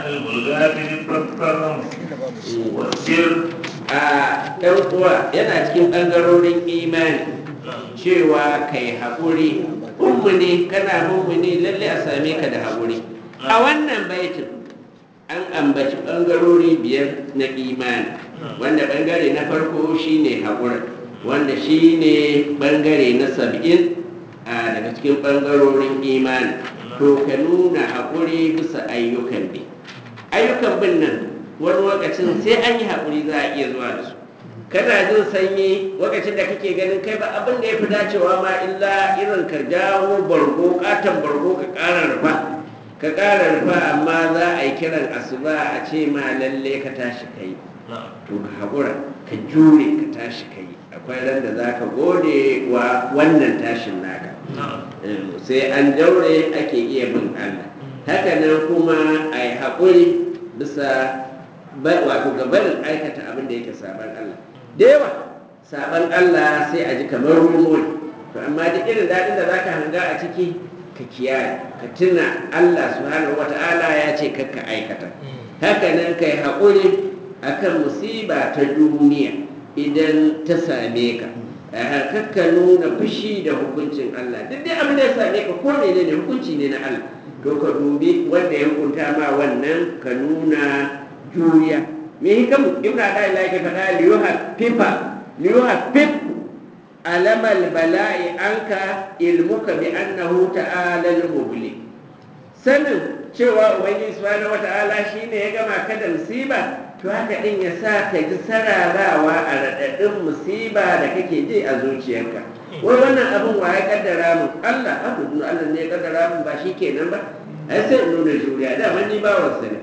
الملغات بالفكر والسر ɗan uwa yana cikin ɓangarorin imani cewa kai haƙuri mummuni kana mummuni lalle a same ka da haƙuri a wannan baitin an ambaci ɓangarori biyar na imani wanda ɓangare na farko shine haƙuri wanda shine ɓangare na 70 daga cikin ɓangarorin imani to ka nuna haƙuri bisa ayyukan bi ayyukan bin nan wani lokacin sai an yi haƙuri za a iya zuwa da su kana jin sanyi lokacin da kake ganin kai ba abin da ya fi dacewa ma illa irin ka jawo bargo katon bargo ka ƙara rufa amma za a yi kiran asuba a ce ma lalle ka tashi ka yi to ka haƙura ka jure ka tashi ka yi akwai ran da za ka gode wa wannan tashin naka sai an jaure ake iya bin Allah haka nan kuma a yi haƙuri bisa wato gabanin aikata abin da yake saban Allah da yawa saban Allah sai a ji kamar rumo ne to amma duk irin daɗin da zaka hanga a ciki ka kiyaye ka tuna Allah subhanahu wata'ala ya ce kakka aikata haka nan kai haƙuri akan musiba ta duniya idan ta same ka kakka nuna fushi da hukuncin Allah duk dai abin da ya same ka ko menene hukunci ne na Allah to ka dubi wanda ya hukunta ma wannan ka nuna juriya me hikamu ibn adai ke faɗa liyuhaffif alamal bala'i anka ilmuka bi annahu ta'ala al-mubli sanin cewa ubangiji subhanahu wata'ala shine ya gama ka da musiba to haka din ya sa ka ji sararawa a raɗaɗin musiba da kake ji a zuciyarka wai wannan abin wa ya kaddara mun Allah ne ya kaddara mun ba shi kenan ba ai sai in nuna juriya da ni ba wasa ne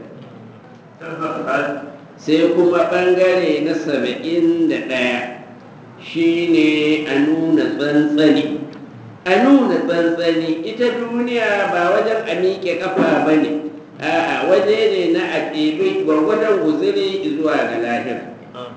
sai kuma ɓangare na 71 shine a nuna tsantsani ita duniya ba wajen a miƙe ƙafa ba ne a waje ne na a ɗebi gwargwadon guziri zuwa ga lahira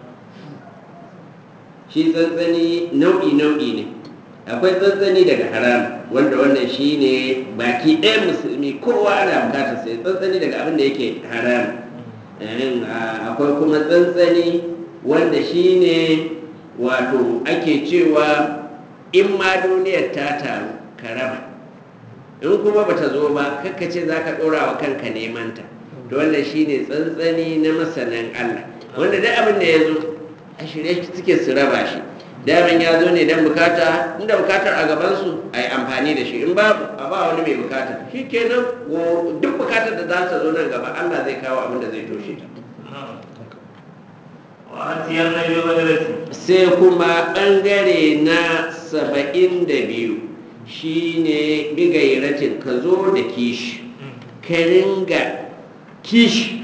shi tsantsani nau'i ne akwai tsantsani daga haram wanda wannan shine baki ɗaya musulmi kowa ana bukatar sai tsantsani daga abin da yake haram akwai kuma tsantsani wanda shine wato ake cewa in ma duniyar ta taru ka raba in kuma bata zo ba kakkace za ka ɗora wa kanka nemanta to wannan shine tsantsani na masanan Allah wanda duk abin da ya zo a shirye suke su raba shi daman ya zo ne don bukata inda bukatar a gabansu a yi amfani da shi in babu a ba wani mai bukata shi kenan duk bukatar da za ta zo nan gaba Allah zai kawo abin da zai toshe ta sai kuma ɓangare na 72 shine bigairatin ka zo da kishi ka ringa kishi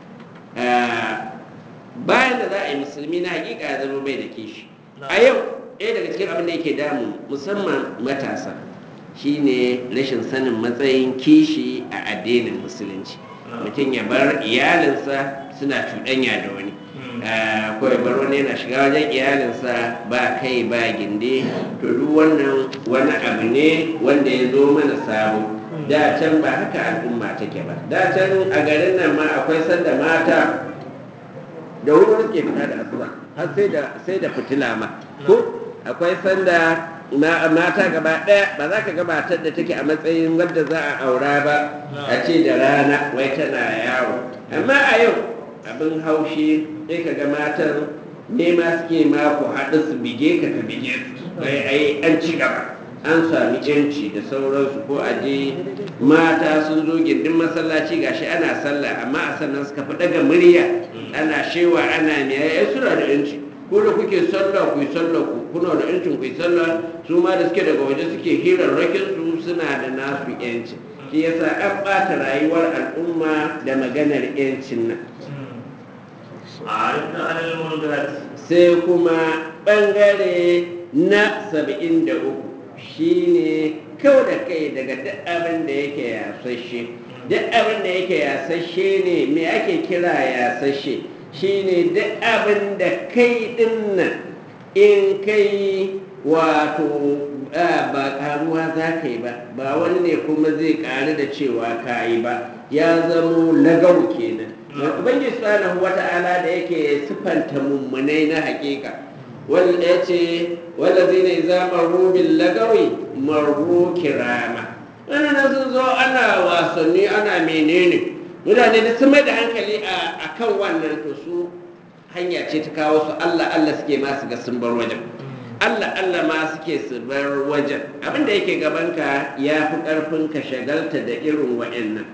bayan da za a yi musulmi na hakika ya zama bai da kishi a yau ɗaya daga cikin abin da yake damu musamman matasa shine rashin sanin matsayin kishi a addinin musulunci mutum ya bar iyalinsa suna cuɗanya da wani ko ya bar wani yana shiga wajen iyalinsa ba kai ba ginde to duk wannan wani abu ne wanda ya zo mana sabo da can ba haka al'umma take ba da can a garin nan ma akwai sanda mata da wuri suke fita da asuba har sai da fitila ma ko akwai sanda mata gaba ɗaya ba za ka gabatar da take a matsayin wadda za a aura ba a ce da rana wai tana yawo amma a yau abin haushi sai ka ga matan nema suke mako haɗu su bige ka bige su ai an ci gaba an sami yanci da sauransu ko aje mata sun zo gindin masallaci gashi ana sallah amma a sannan suka fi daga murya ana shewa ana miya suna da yanci ko da kuke sallah ku yi sallah ku kuna da yancin ku yi sallah su ma da suke daga waje suke hirarrakin su suna da nasu yanci shi yasa an ɓata rayuwar al'umma da maganar yancin nan sai kuma ɓangare na 73 shine kau da kai daga duk abin da yake yasashe duk abin da yake yasashe ne me ake kira yasashe shine duk abin da kai dinnan in kai wato ba karuwa za ka yi ba wani ne kuma zai karu da cewa ka yi ba ya zamo lagau kenan ubangiji subhanahu wata'ala da yake sifanta mummunai na hakika wanda ya ce wallazina idza marru bil lagawi marru kirama wannan sun zo ana wasanni ana menene mutane da sun mai da hankali a kan wannan to su hanya ce ta kawo su Allah Allah suke ma su ga sun bar wajen Allah Allah ma suke su bar wajen abinda yake gabanka ya fi ƙarfin ka shagalta da irin wa'annan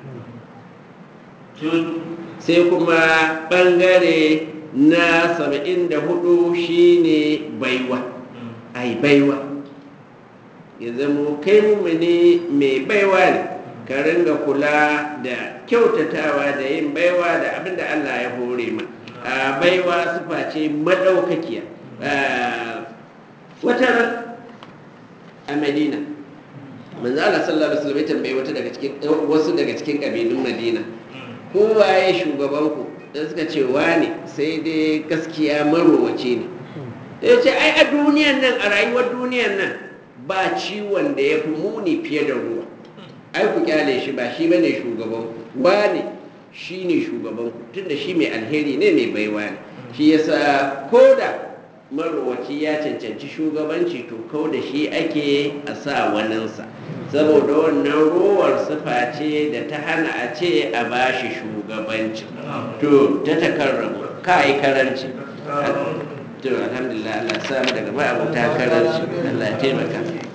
sai kuma ɓangare na 74 shine baiwa ai baiwa ya zamo kai mummuni mai baiwa ne ka ringa kula da kyautatawa da yin baiwa da abinda Allah ya hore ma baiwa sufa ce madaukakiya wata ran a Madina manzo Allah sallallahu alaihi wasallam ya tambaye wasu daga cikin kabilun Madina ko waye shugaban ku da suka ce wane sai dai gaskiya marowace ne ya ce ai a duniyan nan a rayuwar duniyan nan ba ciwon da ya fi muni fiye da ruwa ai ku kyale shi ba shi bane shugaban ku wane shi ne shugaban ku tunda shi mai alheri ne mai baiwa ne shi yasa ko da marowaci ya cancanci shugabanci to kau da shi ake a sa waninsa saboda wannan rowar sufa ce da ta hana a ce a bashi shugabanci to ta takarrabu ka yi karanci to alhamdulillah Allah ya samu daga ma'abuta karanci Allah ya taimaka